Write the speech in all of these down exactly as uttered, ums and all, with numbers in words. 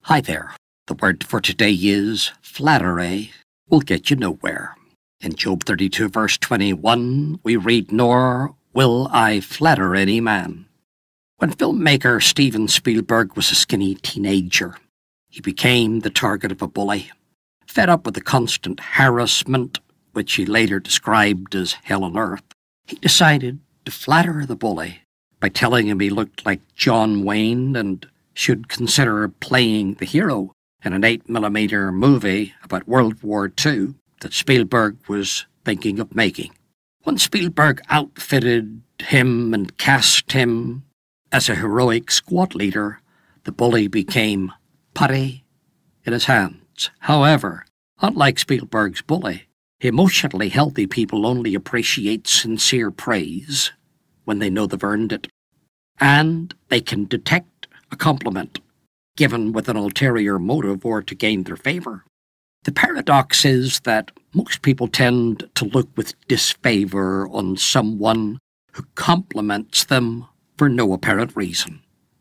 Hi there. The word for today is flattery will get you nowhere. In Job thirty-two verse twenty-one, we read, "Nor will I flatter any man." When filmmaker Steven Spielberg was a skinny teenager, he became the target of a bully. Fed up with the constant harassment, which he later described as hell on earth, he decided to flatter the bully by telling him he looked like John Wayne and should consider playing the hero in an eight millimeter movie about World War Two that Spielberg was thinking of making. When Spielberg outfitted him and cast him as a heroic squad leader, the bully became putty in his hands. However, unlike Spielberg's bully, emotionally healthy people only appreciate sincere praise when they know they've earned it, and they can detect a compliment given with an ulterior motive or to gain their favor. The paradox is that most people tend to look with disfavor on someone who compliments them for no apparent reason.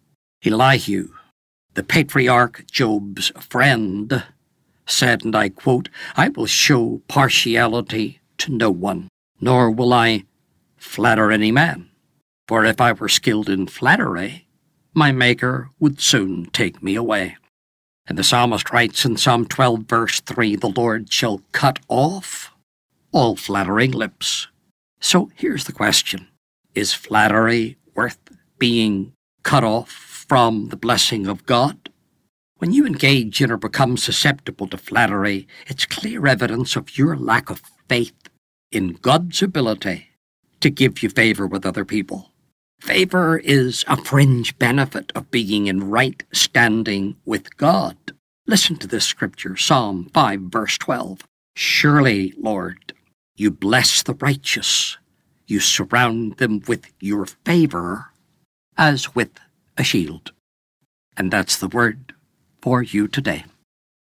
Elihu, the patriarch Job's friend, said, and I quote, "I will show partiality to no one, nor will I flatter any man. For if I were skilled in flattery, my Maker would soon take me away." And the psalmist writes in Psalm twelve, verse three, "The Lord shall cut off all flattering lips." So here's the question. Is flattery worth being cut off from the blessing of God? When you engage in or become susceptible to flattery, it's clear evidence of your lack of faith in God's ability to give you favor with other people. Favor is a fringe benefit of being in right standing with God. Listen to this scripture, Psalm five, verse twelve. "Surely, Lord, you bless the righteous. You surround them with your favor as with a shield." And that's the word for you today.